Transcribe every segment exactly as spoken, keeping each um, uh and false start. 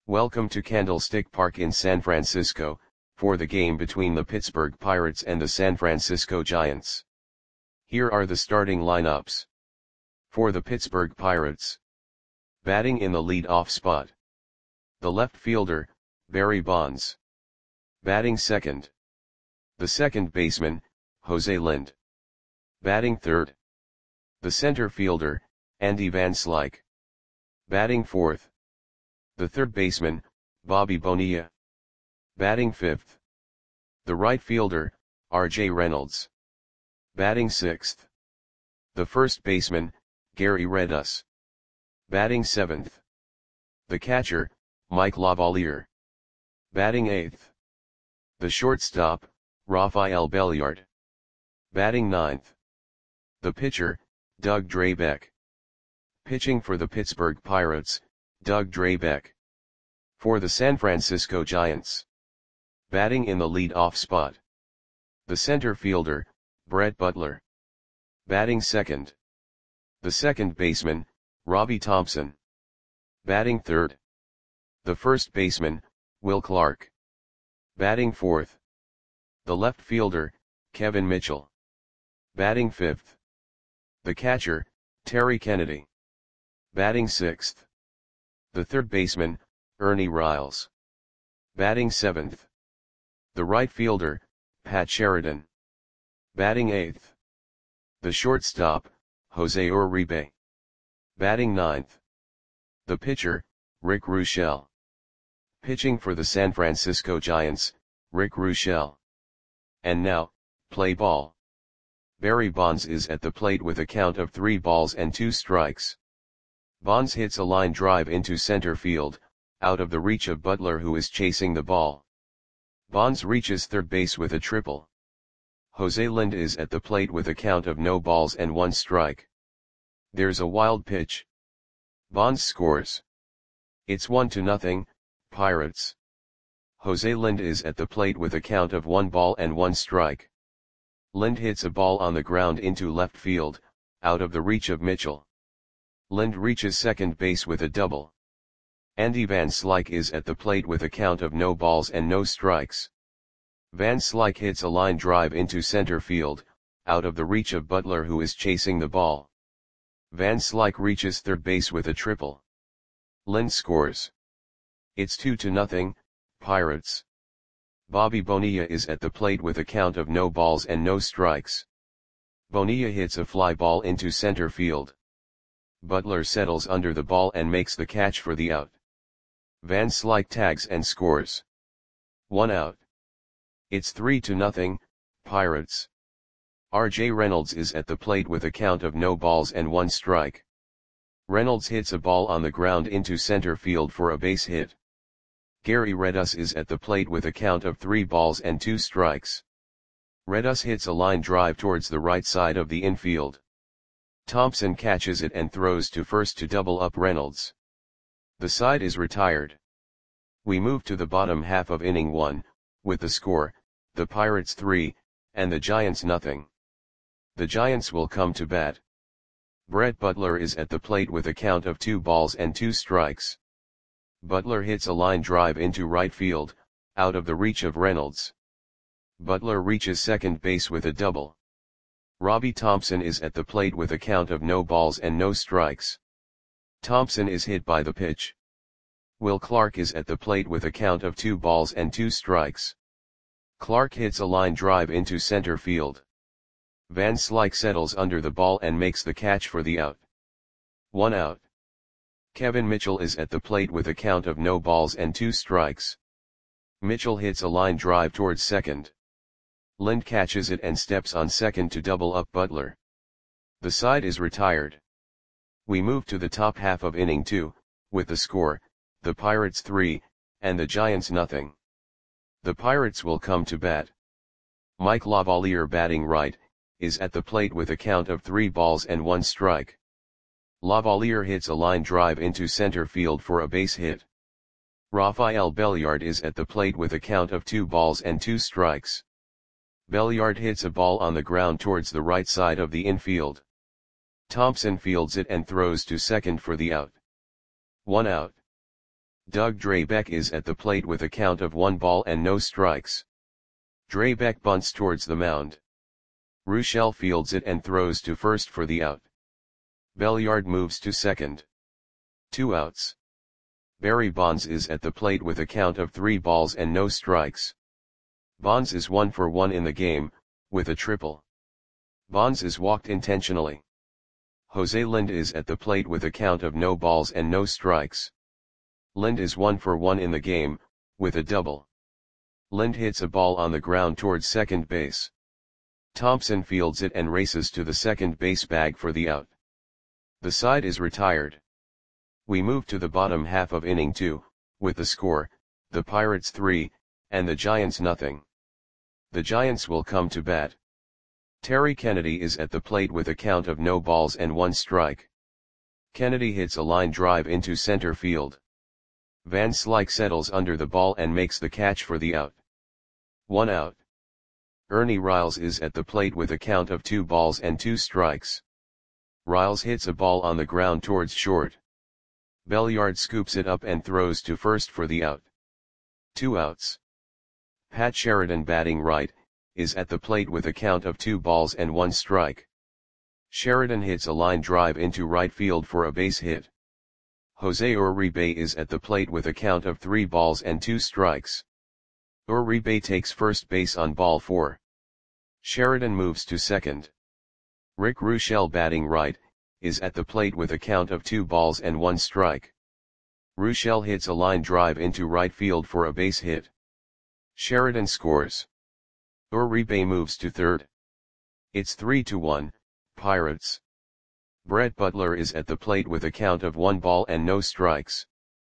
Welcome to Candlestick Park in San Francisco, for the game between the Pittsburgh Pirates and the San Francisco Giants. Here are the starting lineups. For the Pittsburgh Pirates. Batting in the lead-off spot. The left fielder, Barry Bonds. Batting second. The second baseman, Jose Lind. Batting third. The center fielder, Andy Van Slyke. Batting fourth. The third baseman, Bobby Bonilla. Batting fifth. The right fielder, R J Reynolds. Batting sixth. The first baseman, Gary Redus. Batting seventh. The catcher, Mike Lavalier. Batting eighth. The shortstop, Rafael Belliard. Batting ninth. The pitcher, Doug Drabek. Pitching for the Pittsburgh Pirates, Doug Drabek. For the San Francisco Giants. Batting in the lead-off spot. The center fielder, Brett Butler. Batting second. The second baseman, Robbie Thompson. Batting third. The first baseman, Will Clark. Batting fourth. The left fielder, Kevin Mitchell. Batting fifth. The catcher, Terry Kennedy. Batting sixth. The third baseman, Ernie Riles. Batting seventh. The right fielder, Pat Sheridan. Batting eighth. The shortstop, Jose Uribe. Batting ninth. The pitcher, Rick Ruschel. Pitching for the San Francisco Giants, Rick Ruschel. And now, play ball. Barry Bonds is at the plate with a count of three balls and two strikes. Bonds hits a line drive into center field, out of the reach of Butler who is chasing the ball. Bonds reaches third base with a triple. Jose Lind is at the plate with a count of no balls and one strike. There's a wild pitch. Bonds scores. It's one to nothing, Pirates. Jose Lind is at the plate with a count of one ball and one strike. Lind hits a ball on the ground into left field, out of the reach of Mitchell. Lind reaches second base with a double. Andy Van Slyke is at the plate with a count of no balls and no strikes. Van Slyke hits a line drive into center field, out of the reach of Butler who is chasing the ball. Van Slyke reaches third base with a triple. Lind scores. It's two to nothing, Pirates. Bobby Bonilla is at the plate with a count of no balls and no strikes. Bonilla hits a fly ball into center field. Butler settles under the ball and makes the catch for the out. Van Slyke tags and scores. One out. It's three to nothing, Pirates. R J Reynolds is at the plate with a count of no balls and one strike. Reynolds hits a ball on the ground into center field for a base hit. Gary Redus is at the plate with a count of three balls and two strikes. Redus hits a line drive towards the right side of the infield. Thompson catches it and throws to first to double up Reynolds. The side is retired. We move to the bottom half of inning one, with the score, the Pirates three, and the Giants nothing. The Giants will come to bat. Brett Butler is at the plate with a count of two balls and two strikes. Butler hits a line drive into right field, out of the reach of Reynolds. Butler reaches second base with a double. Robbie Thompson is at the plate with a count of no balls and no strikes. Thompson is hit by the pitch. Will Clark is at the plate with a count of two balls and two strikes. Clark hits a line drive into center field. Van Slyke settles under the ball and makes the catch for the out. One out. Kevin Mitchell is at the plate with a count of no balls and two strikes. Mitchell hits a line drive towards second. Lind catches it and steps on second to double up Butler. The side is retired. We move to the top half of inning two, with the score, the Pirates three, and the Giants nothing. The Pirates will come to bat. Mike Lavalier batting right, is at the plate with a count of three balls and one strike. Lavalier hits a line drive into center field for a base hit. Rafael Belliard is at the plate with a count of two balls and two strikes. Belliard hits a ball on the ground towards the right side of the infield. Thompson fields it and throws to second for the out. One out. Doug Drabek is at the plate with a count of one ball and no strikes. Drabek bunts towards the mound. Ruschel fields it and throws to first for the out. Belliard moves to second. Two outs. Barry Bonds is at the plate with a count of three balls and no strikes. Bonds is one for one in the game, with a triple. Bonds is walked intentionally. Jose Lind is at the plate with a count of no balls and no strikes. Lind is one for one in the game, with a double. Lind hits a ball on the ground towards second base. Thompson fields it and races to the second base bag for the out. The side is retired. We move to the bottom half of inning two, with the score, the Pirates three, and the Giants nothing. The Giants will come to bat. Terry Kennedy is at the plate with a count of no balls and one strike. Kennedy hits a line drive into center field. Van Slyke settles under the ball and makes the catch for the out. One out. Ernie Riles is at the plate with a count of two balls and two strikes. Riles hits a ball on the ground towards short. Belliard scoops it up and throws to first for the out. Two outs. Pat Sheridan, batting right, is at the plate with a count of two balls and one strike. Sheridan hits a line drive into right field for a base hit. Jose Uribe is at the plate with a count of three balls and two strikes. Uribe takes first base on ball four. Sheridan moves to second. Rick Ruschel, batting right, is at the plate with a count of two balls and one strike. Ruschel hits a line drive into right field for a base hit. Sheridan scores. Uribe moves to third. It's three to one, Pirates. Brett Butler is at the plate with a count of one ball and no strikes.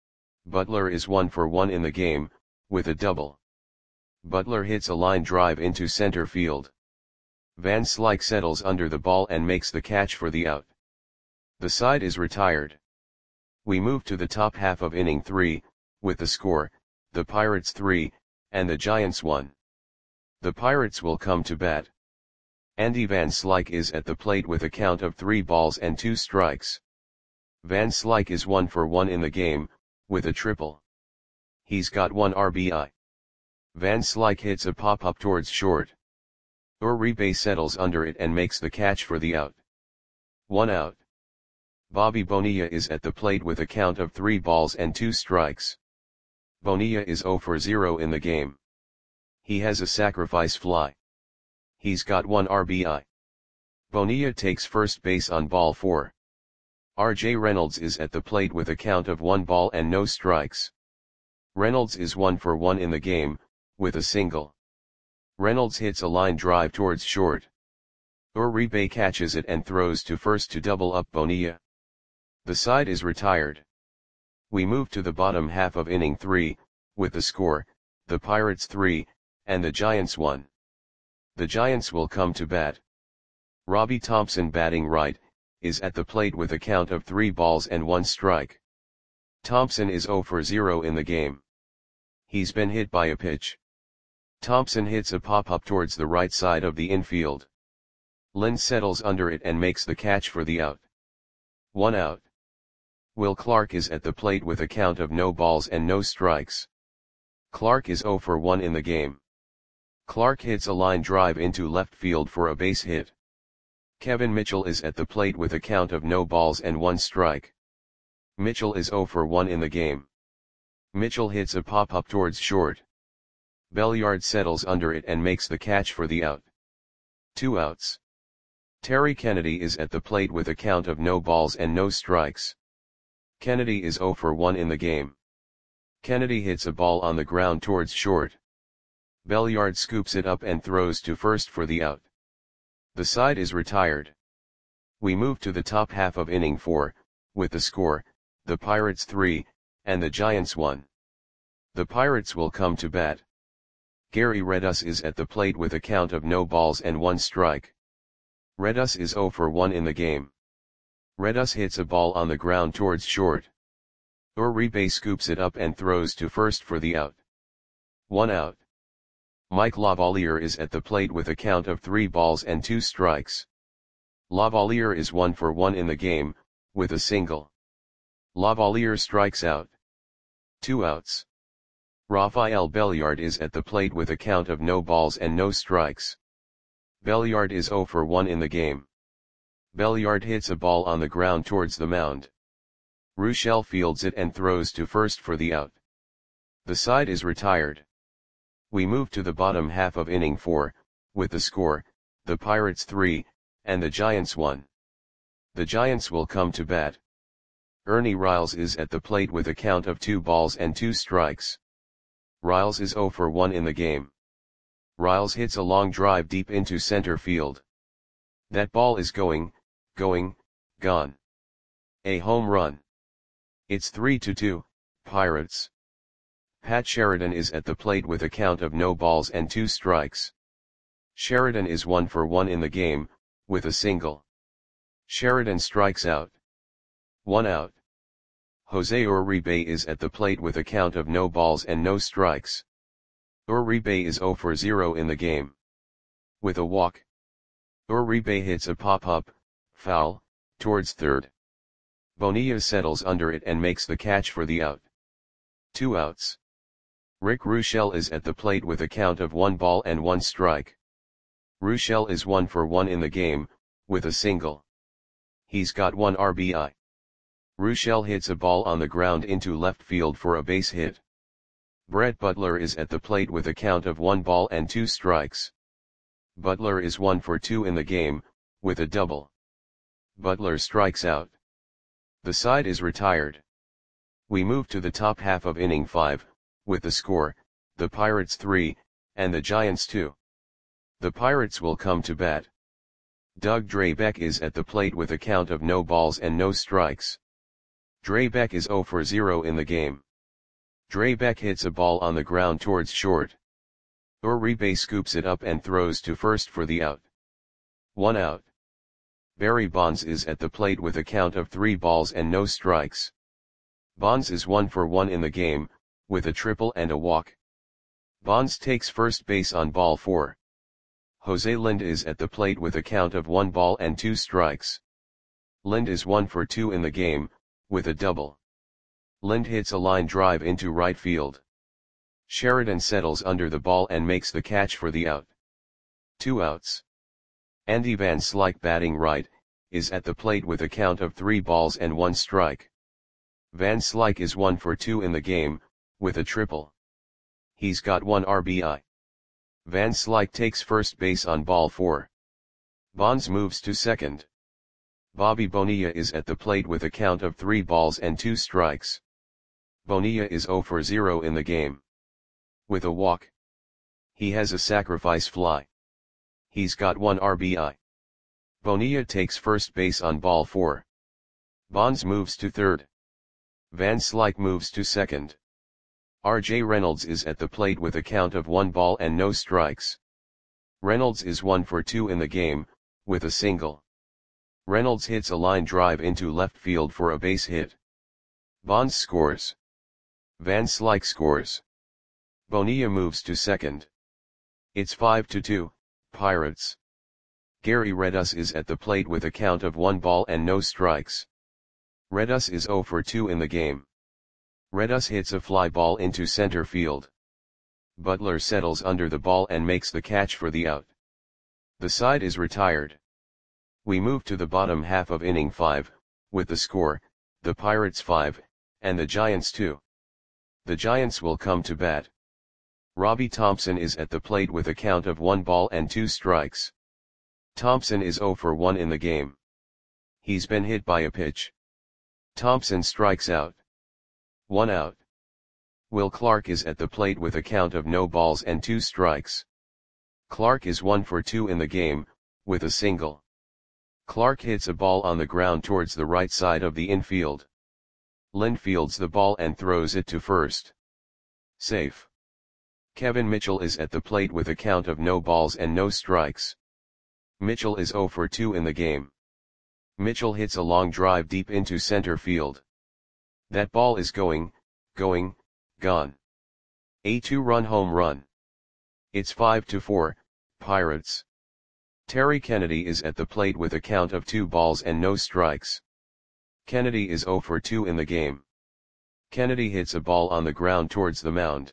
Butler is one for one in the game, with a double. Butler hits a line drive into center field. Van Slyke settles under the ball and makes the catch for the out. The side is retired. We move to the top half of inning three, with the score, the Pirates three, and the Giants one. The Pirates will come to bat. Andy Van Slyke is at the plate with a count of three balls and two strikes. Van Slyke is one for one in the game, with a triple. He's got one R B I. Van Slyke hits a pop-up towards short. Uribe settles under it and makes the catch for the out. One out. Bobby Bonilla is at the plate with a count of three balls and two strikes. Bonilla is zero for zero in the game. He has a sacrifice fly. He's got one R B I. Bonilla takes first base on ball four. R J Reynolds is at the plate with a count of one ball and no strikes. Reynolds is one for one in the game, with a single. Reynolds hits a line drive towards short. Uribe catches it and throws to first to double up Bonilla. The side is retired. We move to the bottom half of inning three, with the score, the Pirates three, and the Giants one. The Giants will come to bat. Robbie Thompson, batting right, is at the plate with a count of three balls and one strike. Thompson is zero for zero in the game. He's been hit by a pitch. Thompson hits a pop-up towards the right side of the infield. Lind settles under it and makes the catch for the out. One out. Will Clark is at the plate with a count of no balls and no strikes. Clark is zero for one in the game. Clark hits a line drive into left field for a base hit. Kevin Mitchell is at the plate with a count of no balls and one strike. Mitchell is zero for one in the game. Mitchell hits a pop-up towards short. Belliard settles under it and makes the catch for the out. Two outs. Terry Kennedy is at the plate with a count of no balls and no strikes. Kennedy is zero for one in the game. Kennedy hits a ball on the ground towards short. Belliard scoops it up and throws to first for the out. The side is retired. We move to the top half of inning four, with the score, the Pirates three, and the Giants one. The Pirates will come to bat. Gary Redus is at the plate with a count of no balls and one strike. Redus is zero for one in the game. Redus hits a ball on the ground towards short. Uribe scoops it up and throws to first for the out. One out. Mike Lavalier is at the plate with a count of three balls and two strikes. Lavalier is one for one in the game, with a single. Lavalier strikes out. Two outs. Rafael Belliard is at the plate with a count of no balls and no strikes. Belliard is zero for one in the game. Belliard hits a ball on the ground towards the mound. Ruschel fields it and throws to first for the out. The side is retired. We move to the bottom half of inning four, with the score, the Pirates three, and the Giants one. The Giants will come to bat. Ernie Riles is at the plate with a count of two balls and two strikes. Riles is zero for one in the game. Riles hits a long drive deep into center field. That ball is going, going, gone. A home run. It's three to two, Pirates. Pat Sheridan is at the plate with a count of no balls and two strikes. Sheridan is one for one in the game, with a single. Sheridan strikes out. One out. Jose Uribe is at the plate with a count of no balls and no strikes. Uribe is zero for zero in the game. With a walk. Uribe hits a pop-up, foul, towards third. Bonilla settles under it and makes the catch for the out. Two outs. Rick Ruschel is at the plate with a count of one ball and one strike. Ruschel is one for one in the game, with a single. He's got one R B I. Ruschel hits a ball on the ground into left field for a base hit. Brett Butler is at the plate with a count of one ball and two strikes. Butler is one for two in the game, with a double. Butler strikes out. The side is retired. We move to the top half of inning five, with the score, the Pirates three, and the Giants two. The Pirates will come to bat. Doug Drabek is at the plate with a count of no balls and no strikes. Drabek is zero for zero in the game. Drabek hits a ball on the ground towards short. Uribe scoops it up and throws to first for the out. One out. Barry Bonds is at the plate with a count of three balls and no strikes. Bonds is one for one in the game, with a triple and a walk. Bonds takes first base on ball four. Jose Lind is at the plate with a count of one ball and two strikes. Lind is one for two in the game, with a double. Lind hits a line drive into right field. Sheridan settles under the ball and makes the catch for the out. Two outs. Andy Van Slyke, batting right, is at the plate with a count of three balls and one strike. Van Slyke is one for two in the game, with a triple. He's got one R B I. Van Slyke takes first base on ball four. Bonds moves to second. Bobby Bonilla is at the plate with a count of three balls and two strikes. Bonilla is zero for zero in the game. With a walk. He has a sacrifice fly. He's got one R B I. Bonilla takes first base on ball four. Bonds moves to third. Van Slyke moves to second. R J Reynolds is at the plate with a count of one ball and no strikes. Reynolds is one for two in the game, with a single. Reynolds hits a line drive into left field for a base hit. Bonds scores. Van Slyke scores. Bonilla moves to second. It's five to two, Pirates. Gary Redus is at the plate with a count of one ball and no strikes. Redus is zero for two in the game. Redus hits a fly ball into center field. Butler settles under the ball and makes the catch for the out. The side is retired. We move to the bottom half of inning five, with the score, the Pirates five, and the Giants two. The Giants will come to bat. Robbie Thompson is at the plate with a count of one ball and two strikes. Thompson is zero for one in the game. He's been hit by a pitch. Thompson strikes out. One out. Will Clark is at the plate with a count of no balls and two strikes. Clark is one for two in the game, with a single. Clark hits a ball on the ground towards the right side of the infield. Lind fields the ball and throws it to first. Safe. Kevin Mitchell is at the plate with a count of no balls and no strikes. Mitchell is zero for two in the game. Mitchell hits a long drive deep into center field. That ball is going, going, gone. A two-run home run. It's five to four, Pirates. Terry Kennedy is at the plate with a count of two balls and no strikes. Kennedy is zero for two in the game. Kennedy hits a ball on the ground towards the mound.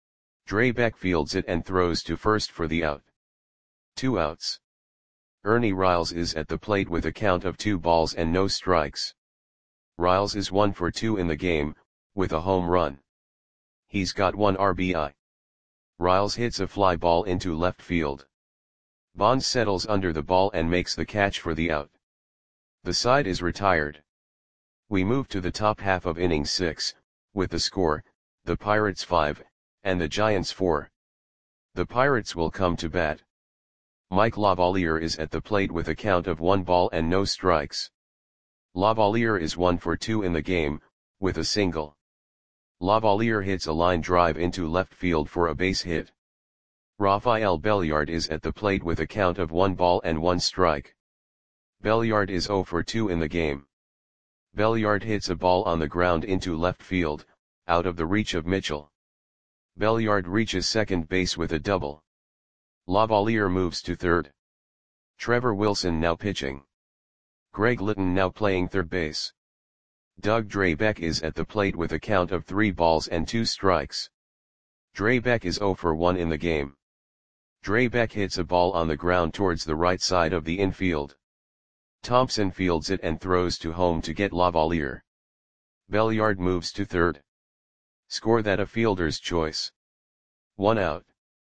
Drabek fields it and throws to first for the out. Two outs. Ernie Riles is at the plate with a count of two balls and no strikes. Riles is one for two in the game, with a home run. He's got one R B I. Riles hits a fly ball into left field. Bonds settles under the ball and makes the catch for the out. The side is retired. We move to the top half of inning six, with the score, the Pirates five, and the Giants four. The Pirates will come to bat. Mike Lavalier is at the plate with a count of one ball and no strikes. Lavalier is one for two in the game, with a single. Lavalier hits a line drive into left field for a base hit. Rafael Belliard is at the plate with a count of one ball and one strike. Belliard is zero for two in the game. Belliard hits a ball on the ground into left field, out of the reach of Mitchell. Belliard reaches second base with a double. Lavalier moves to third. Trevor Wilson now pitching. Greg Litton now playing third base. Doug Drabek is at the plate with a count of three balls and two strikes. Drabek is zero for one in the game. Drabek hits a ball on the ground towards the right side of the infield. Thompson fields it and throws to home to get Lavalier. Belliard moves to third. Score that a fielder's choice. One out.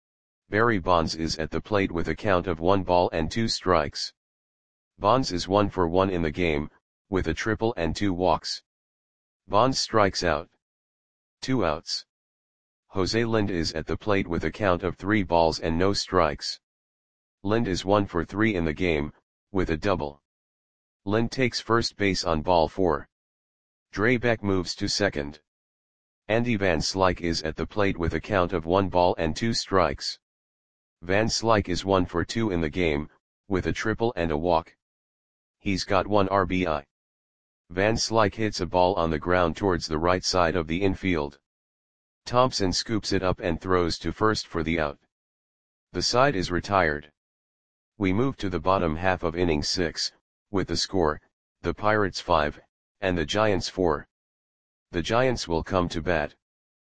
Barry Bonds is at the plate with a count of one ball and two strikes. Bonds is one for one in the game, with a triple and two walks. Bonds strikes out. Two outs. Jose Lind is at the plate with a count of three balls and no strikes. Lind is one for three in the game, with a double. Lind takes first base on ball four. Drabek moves to second. Andy Van Slyke is at the plate with a count of one ball and two strikes. Van Slyke is one for two in the game, with a triple and a walk. He's got one R B I. Van Slyke hits a ball on the ground towards the right side of the infield. Thompson scoops it up and throws to first for the out. The side is retired. We move to the bottom half of inning six, with the score, the Pirates five, and the Giants four. The Giants will come to bat.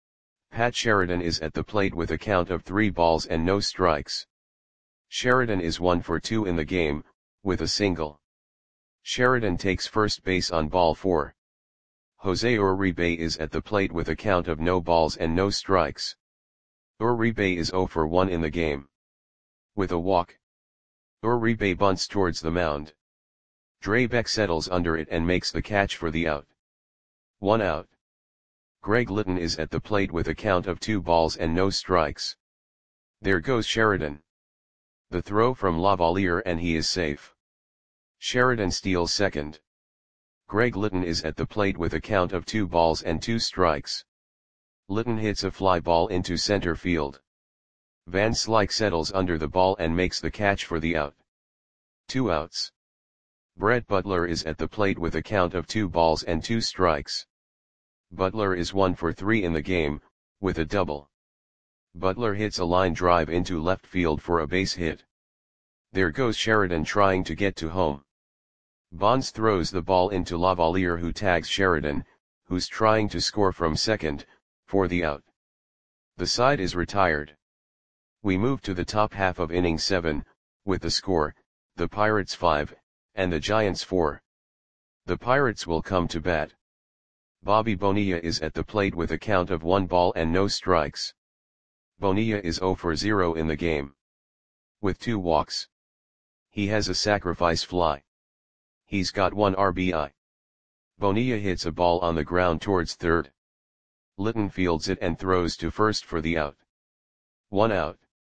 Pat Sheridan is at the plate with a count of three balls and no strikes. Sheridan is one for two in the game, with a single. Sheridan takes first base on ball four. Jose Uribe is at the plate with a count of no balls and no strikes. Uribe is zero for one in the game. With a walk. Uribe bunts towards the mound. Drabek settles under it and makes the catch for the out. One out. Greg Litton is at the plate with a count of two balls and no strikes. There goes Sheridan. The throw from Lavalier and he is safe. Sheridan steals second. Greg Litton is at the plate with a count of two balls and two strikes. Litton hits a fly ball into center field. Van Slyke settles under the ball and makes the catch for the out. Two outs. Brett Butler is at the plate with a count of two balls and two strikes. Butler is one for three in the game, with a double. Butler hits a line drive into left field for a base hit. There goes Sheridan trying to get to home. Bonds throws the ball into Lavalier who tags Sheridan, who's trying to score from second, for the out. The side is retired. We move to the top half of inning seven, with the score, the Pirates five, and the Giants four. The Pirates will come to bat. Bobby Bonilla is at the plate with a count of one ball and no strikes. Bonilla is zero for zero in the game. With two walks. He has a sacrifice fly. He's got one R B I. Bonilla hits a ball on the ground towards third. Litton fields it and throws to first for the out. One out.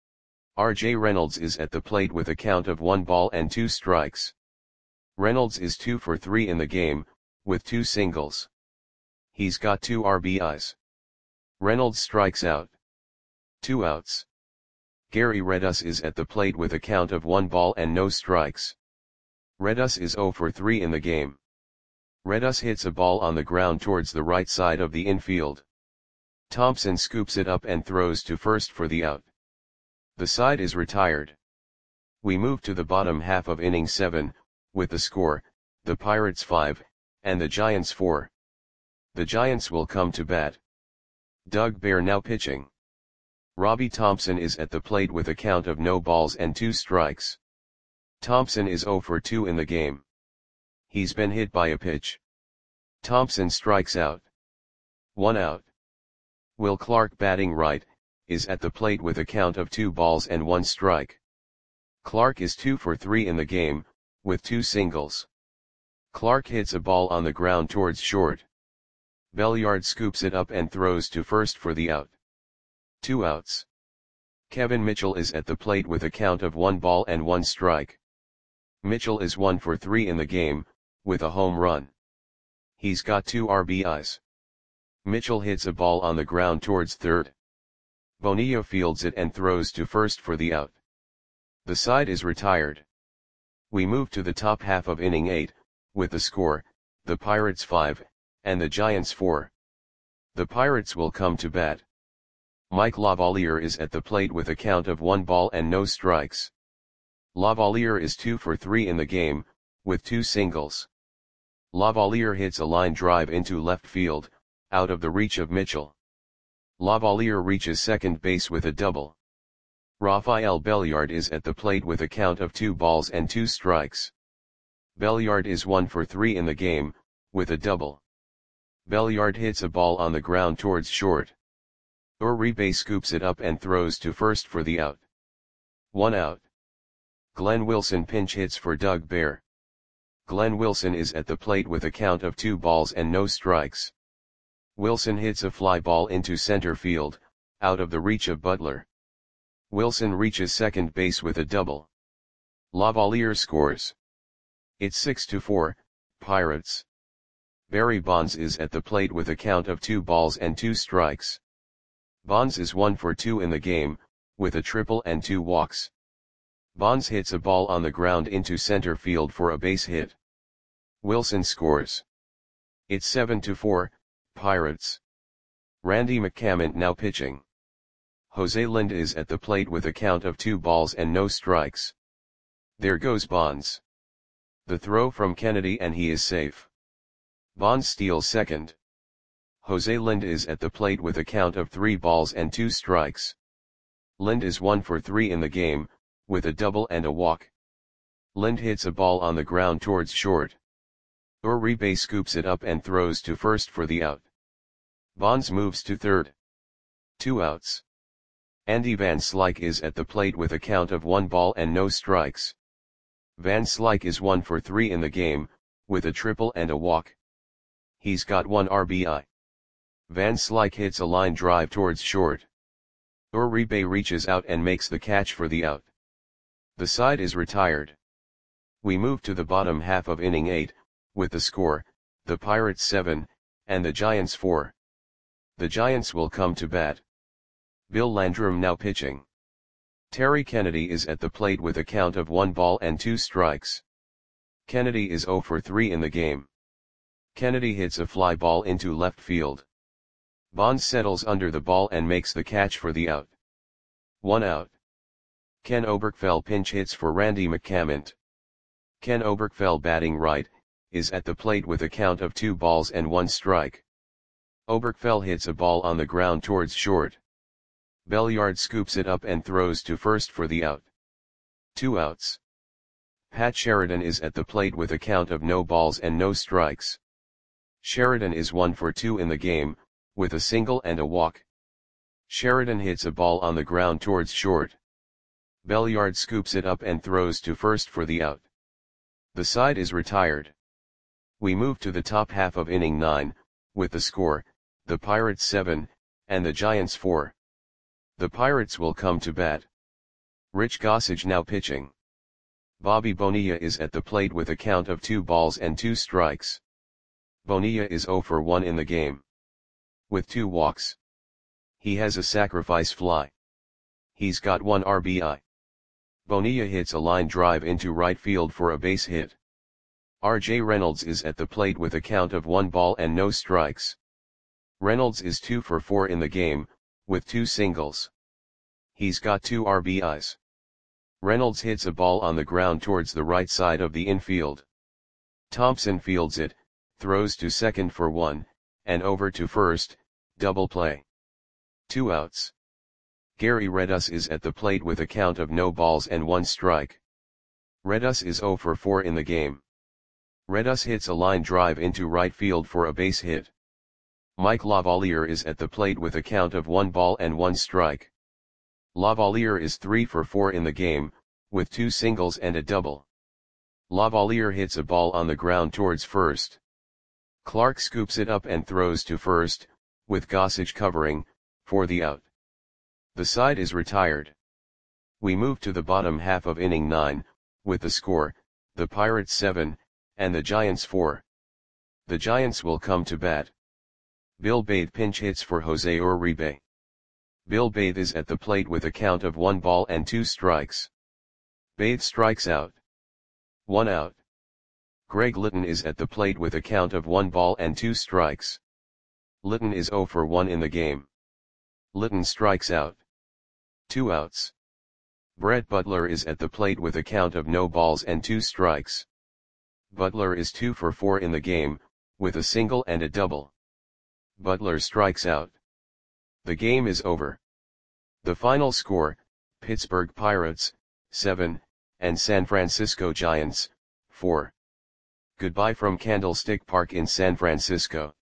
R J Reynolds is at the plate with a count of one ball and two strikes. Reynolds is two for three in the game, with two singles. He's got two R B Is. Reynolds strikes out. Two outs. Gary Redus is at the plate with a count of one ball and no strikes. Redus is zero for three in the game. Redus hits a ball on the ground towards the right side of the infield. Thompson scoops it up and throws to first for the out. The side is retired. We move to the bottom half of inning seven, with the score, the Pirates five, and the Giants four. The Giants will come to bat. Doug Bear now pitching. Robbie Thompson is at the plate with a count of no balls and two strikes. Thompson is oh for two in the game. He's been hit by a pitch. Thompson strikes out. One out. Will Clark, batting right, is at the plate with a count of two balls and one strike. Clark is two for three in the game, with two singles. Clark hits a ball on the ground towards short. Belliard scoops it up and throws to first for the out. Two outs. Kevin Mitchell is at the plate with a count of one ball and one strike. Mitchell is one for three in the game, with a home run. He's got two R B Is. Mitchell hits a ball on the ground towards third. Bonilla fields it and throws to first for the out. The side is retired. We move to the top half of inning eight, with the score, the Pirates five, and the Giants four. The Pirates will come to bat. Mike Lavalier is at the plate with a count of one ball and no strikes. Lavalier is two for three in the game, with two singles. Lavalier hits a line drive into left field, out of the reach of Mitchell. Lavalier reaches second base with a double. Rafael Belliard is at the plate with a count of two balls and two strikes. Belliard is one for three in the game, with a double. Belliard hits a ball on the ground towards short. Uribe scoops it up and throws to first for the out. One out. Glenn Wilson pinch hits for Doug Bear. Glenn Wilson is at the plate with a count of two balls and no strikes. Wilson hits a fly ball into center field, out of the reach of Butler. Wilson reaches second base with a double. Lavalier scores. It's six to four, Pirates. Barry Bonds is at the plate with a count of two balls and two strikes. Bonds is one for two in the game, with a triple and two walks. Bonds hits a ball on the ground into center field for a base hit. Wilson scores. It's seven to four, Pirates. Randy McCament now pitching. Jose Lind is at the plate with a count of two balls and no strikes. There goes Bonds. The throw from Kennedy and he is safe. Bonds steals second. Jose Lind is at the plate with a count of three balls and two strikes. Lind is one for three in the game, with a double and a walk. Lind hits a ball on the ground towards short. Uribe scoops it up and throws to first for the out. Bonds moves to third. Two outs. Andy Van Slyke is at the plate with a count of one ball and no strikes. Van Slyke is one for three in the game, with a triple and a walk. He's got one R B I. Van Slyke hits a line drive towards short. Uribe reaches out and makes the catch for the out. The side is retired. We move to the bottom half of inning eight, with the score, the Pirates seven, and the Giants four. The Giants will come to bat. Bill Landrum now pitching. Terry Kennedy is at the plate with a count of one ball and two strikes. Kennedy is oh for three in the game. Kennedy hits a fly ball into left field. Bonds settles under the ball and makes the catch for the out. One out. Ken Oberkfell pinch hits for Randy McCament. Ken Oberkfell, batting right, is at the plate with a count of two balls and one strike. Oberkfell hits a ball on the ground towards short. Belliard scoops it up and throws to first for the out. Two outs. Pat Sheridan is at the plate with a count of no balls and no strikes. Sheridan is one for two in the game, with a single and a walk. Sheridan hits a ball on the ground towards short. Belliard scoops it up and throws to first for the out. The side is retired. We move to the top half of inning nine, with the score, the Pirates seven, and the Giants four. The Pirates will come to bat. Rich Gossage now pitching. Bobby Bonilla is at the plate with a count of two balls and two strikes. Bonilla is oh for one in the game. With two walks. He has a sacrifice fly. He's got one R B I. Bonilla hits a line drive into right field for a base hit. R J Reynolds is at the plate with a count of one ball and no strikes. Reynolds is two for four in the game, with two singles. He's got two R B Is. Reynolds hits a ball on the ground towards the right side of the infield. Thompson fields it, throws to second for one, and over to first, double play. Two outs. Gary Redus is at the plate with a count of no balls and one strike. Redus is zero for four in the game. Redus hits a line drive into right field for a base hit. Mike Lavalier is at the plate with a count of one ball and one strike. Lavalier is three for four in the game, with two singles and a double. Lavalier hits a ball on the ground towards first. Clark scoops it up and throws to first, with Gossage covering, for the out. The side is retired. We move to the bottom half of inning nine, with the score, the Pirates seven, and the Giants four. The Giants will come to bat. Bill Bathe pinch hits for Jose Uribe. Bill Bathe is at the plate with a count of one ball and two strikes. Bathe strikes out. One out. Greg Litton is at the plate with a count of one ball and two strikes. Litton is zero for one in the game. Litton strikes out. Two outs. Brett Butler is at the plate with a count of no balls and two strikes. Butler is two for four in the game, with a single and a double. Butler strikes out. The game is over. The final score, Pittsburgh Pirates, seven, and San Francisco Giants, four. Goodbye from Candlestick Park in San Francisco.